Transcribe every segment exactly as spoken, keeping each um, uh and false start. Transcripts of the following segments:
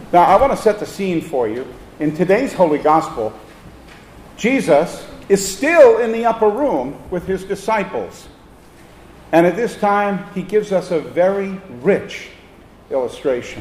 Now, I want to set the scene for you. In today's Holy Gospel, Jesus is still in the upper room with his disciples. And at this time, he gives us a very rich illustration.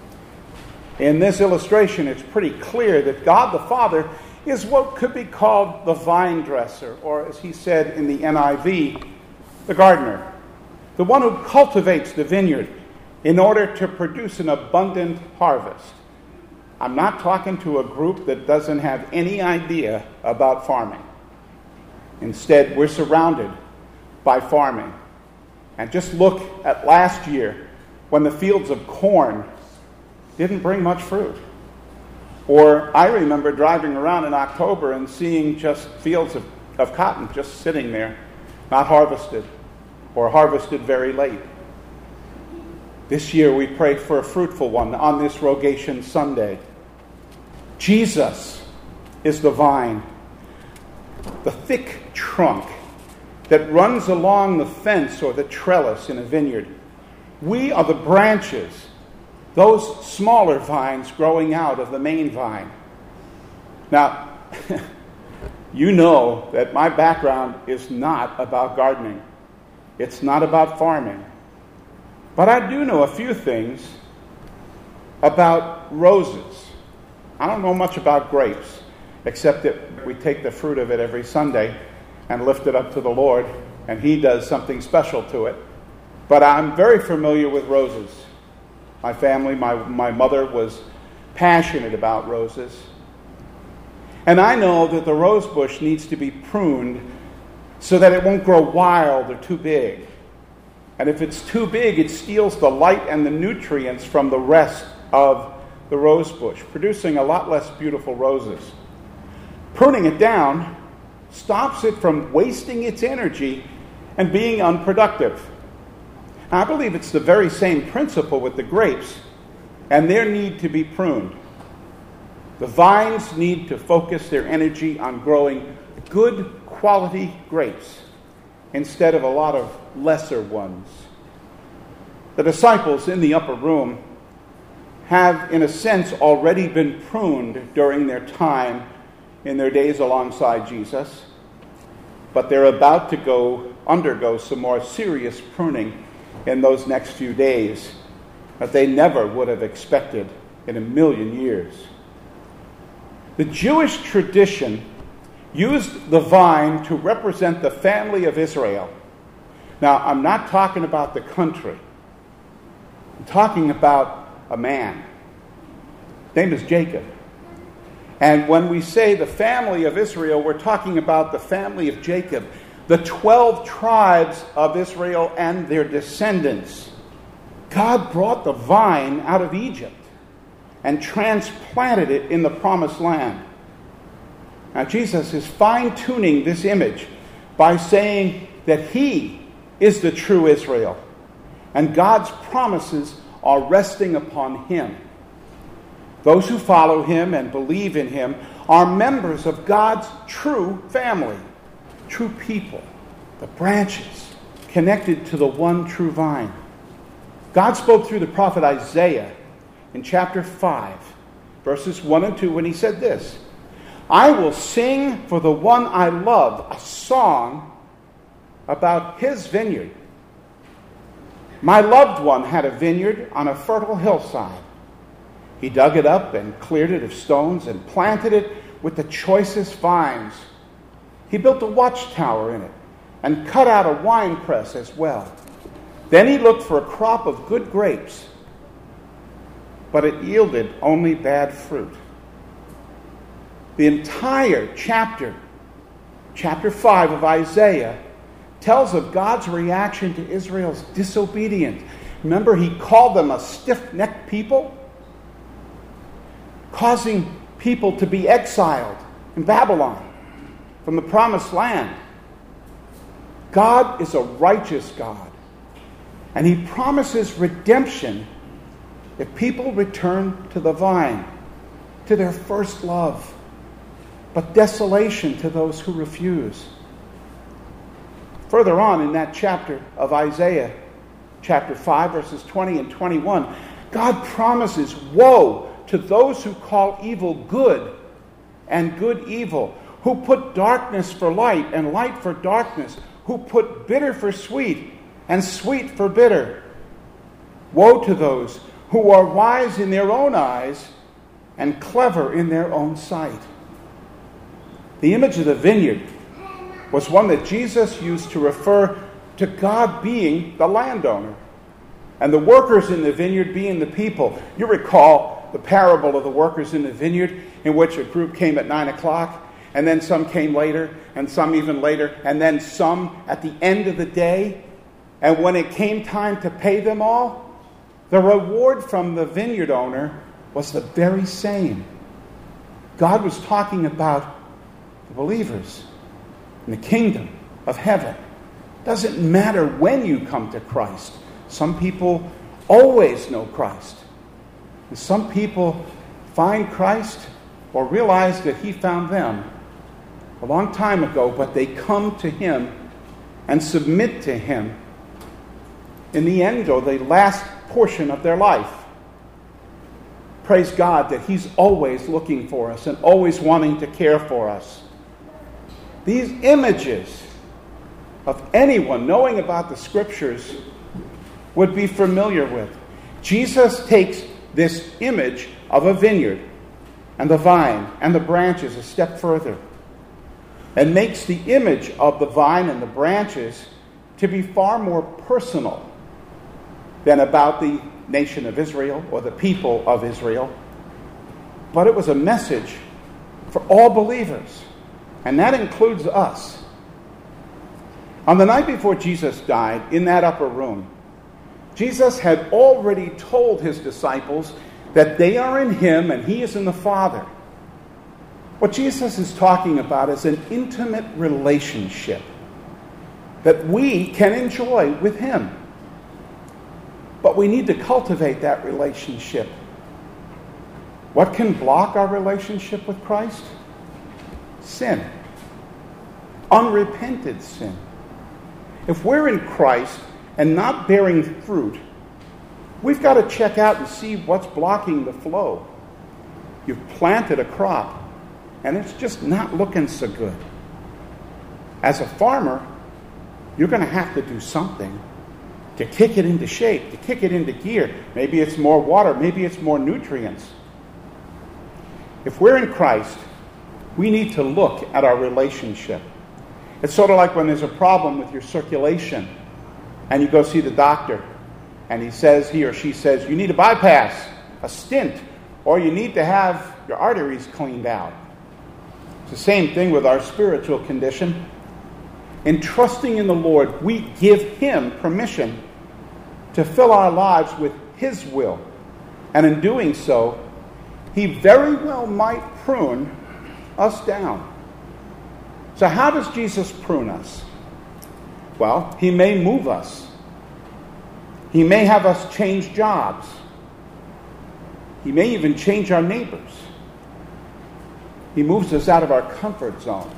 In this illustration, it's pretty clear that God the Father is what could be called the vine dresser, or as he said in the N I V, the gardener, the one who cultivates the vineyard in order to produce an abundant harvest. I'm not talking to a group that doesn't have any idea about farming. Instead, we're surrounded by farming. And just look at last year when the fields of corn didn't bring much fruit. Or I remember driving around in October and seeing just fields of, of cotton just sitting there, not harvested, or harvested very late. This year we pray for a fruitful one on this Rogation Sunday. Jesus is the vine, the thick trunk that runs along the fence or the trellis in a vineyard. We are the branches, those smaller vines growing out of the main vine. Now, you know that my background is not about gardening. It's not about farming. But I do know a few things about roses. I don't know much about grapes, except that we take the fruit of it every Sunday and lift it up to the Lord, and he does something special to it. But I'm very familiar with roses. My family, my, my mother was passionate about roses. And I know that the rose bush needs to be pruned so that it won't grow wild or too big. And if it's too big, it steals the light and the nutrients from the rest of the rose bush, producing a lot less beautiful roses. Pruning it down stops it from wasting its energy and being unproductive. I believe it's the very same principle with the grapes, and their need to be pruned. The vines need to focus their energy on growing good quality grapes instead of a lot of lesser ones. The disciples in the upper room have, in a sense, already been pruned during their time in their days alongside Jesus, but they're about to go undergo some more serious pruning in those next few days that they never would have expected in a million years. The Jewish tradition used the vine to represent the family of Israel. Now, I'm not talking about the country. I'm talking about a man. His name is Jacob. And when we say the family of Israel, we're talking about the family of Jacob, the twelve tribes of Israel and their descendants. God brought the vine out of Egypt and transplanted it in the promised land. Now, Jesus is fine-tuning this image by saying that he is the true Israel, and God's promises are resting upon him. Those who follow him and believe in him are members of God's true family, true people, the branches connected to the one true vine. God spoke through the prophet Isaiah in chapter five, verses one and two, when he said this, "I will sing for the one I love a song about his vineyard. My loved one had a vineyard on a fertile hillside. He dug it up and cleared it of stones and planted it with the choicest vines. He built a watchtower in it and cut out a winepress as well. Then he looked for a crop of good grapes, but it yielded only bad fruit." The entire chapter, chapter five of Isaiah, tells of God's reaction to Israel's disobedience. Remember, he called them a stiff-necked people, causing people to be exiled in Babylon from the promised land. God is a righteous God, and he promises redemption if people return to the vine, to their first love, but desolation to those who refuse. Further on in that chapter of Isaiah, chapter five, verses twenty and twenty-one, God promises woe to those who call evil good and good evil, who put darkness for light and light for darkness, who put bitter for sweet and sweet for bitter. Woe to those who are wise in their own eyes and clever in their own sight. The image of the vineyard was one that Jesus used to refer to God being the landowner and the workers in the vineyard being the people. You recall the parable of the workers in the vineyard, in which a group came at nine o'clock, and then some came later, and some even later, and then some at the end of the day. And when it came time to pay them all, the reward from the vineyard owner was the very same. God was talking about the believers in the kingdom of heaven. It doesn't matter when you come to Christ. Some people always know Christ. And some people find Christ or realize that he found them a long time ago, but they come to him and submit to him in the end, or the last portion of their life. Praise God that he's always looking for us and always wanting to care for us. These images of anyone knowing about the Scriptures would be familiar with. Jesus takes this image of a vineyard and the vine and the branches a step further and makes the image of the vine and the branches to be far more personal than about the nation of Israel or the people of Israel. But it was a message for all believers, and that includes us. On the night before Jesus died, in that upper room, Jesus had already told his disciples that they are in him and he is in the Father. What Jesus is talking about is an intimate relationship that we can enjoy with him. But we need to cultivate that relationship. What can block our relationship with Christ? Sin. Unrepented sin. If we're in Christ and not bearing fruit, we've got to check out and see what's blocking the flow. You've planted a crop, and it's just not looking so good. As a farmer, you're going to have to do something to kick it into shape, to kick it into gear. Maybe it's more water, maybe it's more nutrients. If we're in Christ, we need to look at our relationship. It's sort of like when there's a problem with your circulation, and you go see the doctor, and he says, he or she says, you need a bypass, a stint, or you need to have your arteries cleaned out. It's the same thing with our spiritual condition. In trusting in the Lord, we give him permission to fill our lives with his will. And in doing so, he very well might prune us down. So how does Jesus prune us? Well, he may move us. He may have us change jobs. He may even change our neighbors. He moves us out of our comfort zones.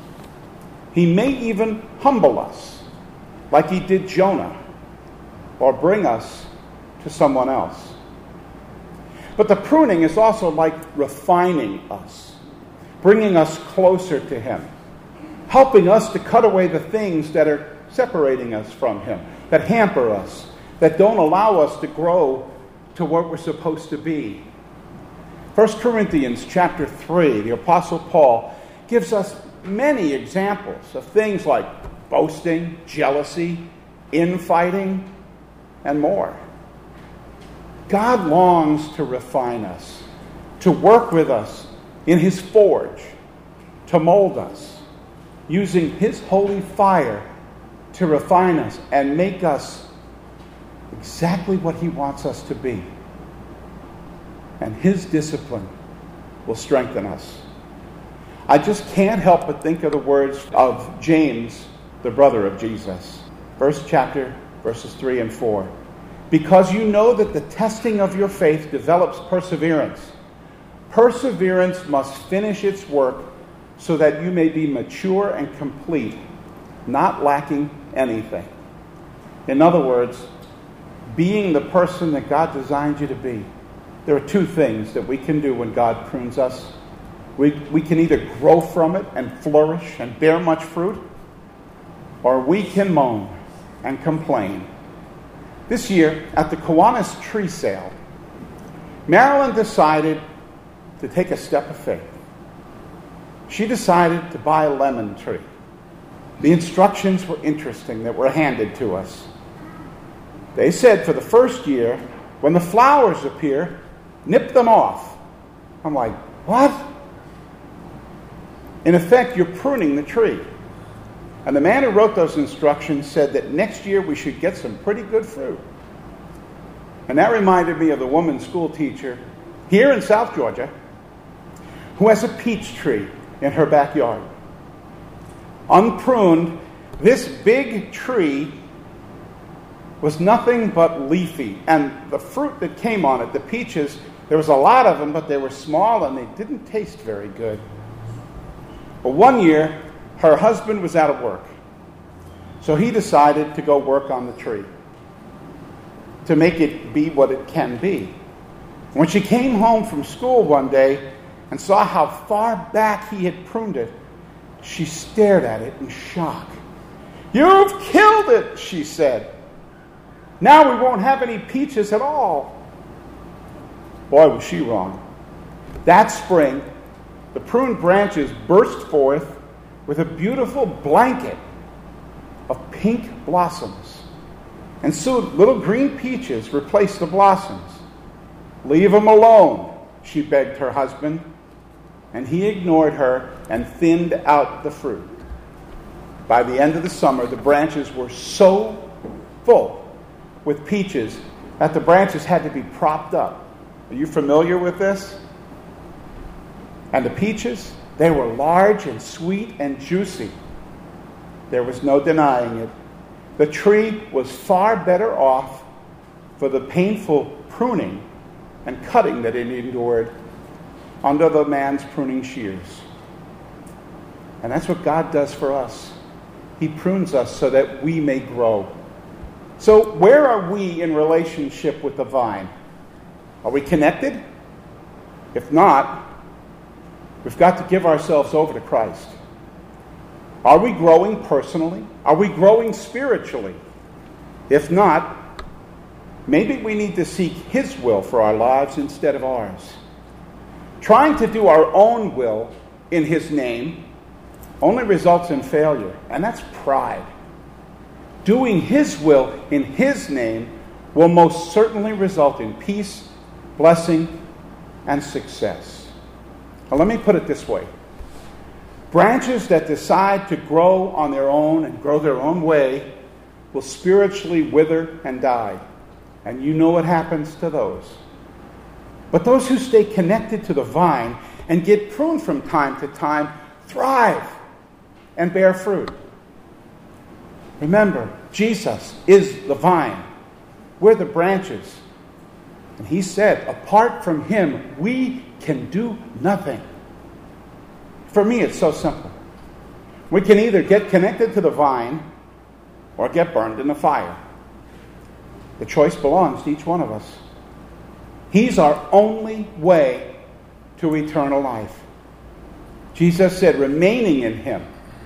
He may even humble us, like he did Jonah, or bring us to someone else. But the pruning is also like refining us, bringing us closer to him, helping us to cut away the things that are separating us from him, that hamper us, that don't allow us to grow to what we're supposed to be. First Corinthians chapter three, the Apostle Paul gives us many examples of things like boasting, jealousy, infighting, and more. God longs to refine us, to work with us in his forge, to mold us, using his holy fire to refine us and make us exactly what he wants us to be. And his discipline will strengthen us. I just can't help but think of the words of James, the brother of Jesus. First chapter, verses three and four. Because you know that the testing of your faith develops perseverance. Perseverance must finish its work so that you may be mature and complete, not lacking anything. In other words, being the person that God designed you to be. there are two things that we can do when God prunes us. We, we can either grow from it and flourish and bear much fruit, or we can moan and complain. This year, at the Kiwanis tree sale, Marilyn decided to take a step of faith. She decided to buy a lemon tree. The instructions were interesting that were handed to us. They said for the first year, when the flowers appear, nip them off. I'm like, what? In effect, you're pruning the tree. And the man who wrote those instructions said that next year we should get some pretty good fruit. And that reminded me of the woman school teacher here in South Georgia who has a peach tree in her backyard. Unpruned, this big tree was nothing but leafy. And the fruit that came on it, the peaches, there was a lot of them, but they were small and they didn't taste very good. But one year, her husband was out of work. So he decided to go work on the tree to make it be what it can be. When she came home from school one day and saw how far back he had pruned it, she stared at it in shock. "You've killed it," she said. "Now we won't have any peaches at all." Boy, was she wrong. That spring, the pruned branches burst forth with a beautiful blanket of pink blossoms. And soon little green peaches replaced the blossoms. "Leave them alone," she begged her husband. And he ignored her and thinned out the fruit. By the end of the summer, the branches were so full with peaches that the branches had to be propped up. Are you familiar with this? And the peaches, they were large and sweet and juicy. There was no denying it. The tree was far better off for the painful pruning and cutting that it endured under the man's pruning shears. And that's what God does for us. He prunes us so that we may grow. So where are we in relationship with the vine? Are we connected? If not, we've got to give ourselves over to Christ. Are we growing personally? Are we growing spiritually? If not, maybe we need to seek His will for our lives instead of ours. Trying to do our own will in His name only results in failure, and that's pride. Doing His will in His name will most certainly result in peace, blessing, and success. Now, let me put it this way. Branches that decide to grow on their own and grow their own way will spiritually wither and die. And you know what happens to those. But those who stay connected to the vine and get pruned from time to time thrive and bear fruit. Remember, Jesus is the vine. We're the branches. And He said, apart from Him, we can do nothing. For me, it's so simple. We can either get connected to the vine or get burned in the fire. The choice belongs to each one of us. He's our only way to eternal life. Jesus said, remaining in Him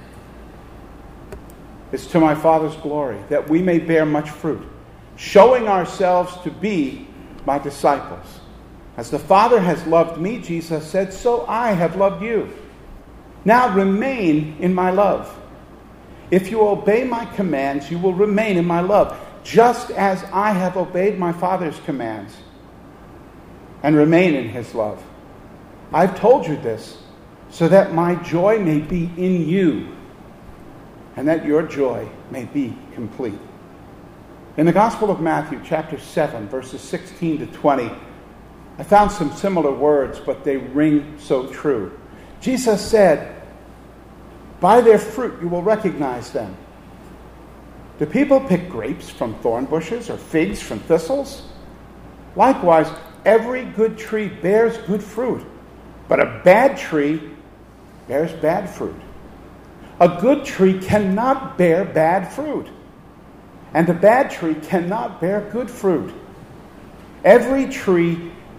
is to my Father's glory, that we may bear much fruit, showing ourselves to be my disciples. As the Father has loved me, Jesus said, so I have loved you. Now remain in my love. If you obey my commands, you will remain in my love, just as I have obeyed my Father's commands and remain in His love. I've told you this so that my joy may be in you and that your joy may be complete. In the Gospel of Matthew, chapter seven, verses sixteen to twenty, I found some similar words, but they ring so true. Jesus said, by their fruit you will recognize them. Do people pick grapes from thorn bushes or figs from thistles? Likewise, every good tree bears good fruit, but a bad tree bears bad fruit. A good tree cannot bear bad fruit, and a bad tree cannot bear good fruit. Every tree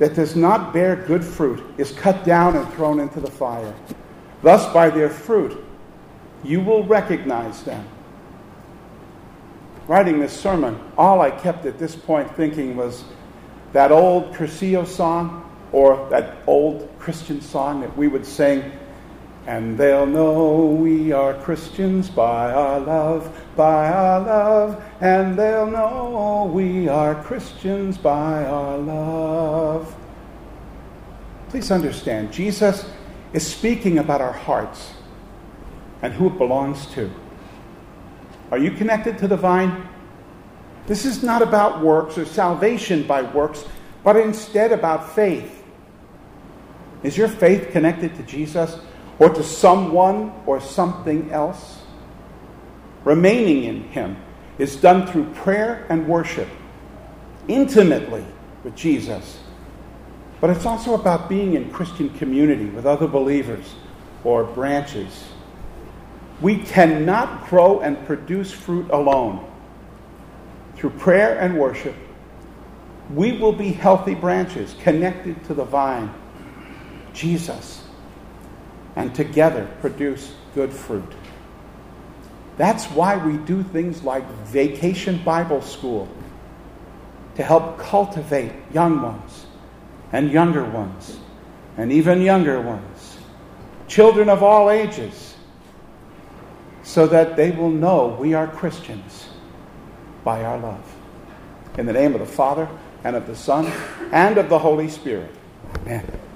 that does not bear good fruit is cut down and thrown into the fire. Thus, by their fruit, you will recognize them. Writing this sermon, all I kept at this point thinking was that old Cursillo song, or that old Christian song that we would sing, and they'll know we are Christians by our love, by our love, and they'll know we are Christians by our love. Please understand, Jesus is speaking about our hearts and who it belongs to. Are you connected to the vine? This is not about works or salvation by works, but instead about faith. Is your faith connected to Jesus or to someone or something else? Remaining in him is done through prayer and worship, intimately with Jesus. But it's also about being in Christian community with other believers or branches. We cannot grow and produce fruit alone. Through prayer and worship, we will be healthy branches connected to the vine, Jesus, and together produce good fruit. That's why we do things like Vacation Bible School, to help cultivate young ones and younger ones and even younger ones, children of all ages, so that they will know we are Christians by our love. In the name of the Father, and of the Son, and of the Holy Spirit. Amen.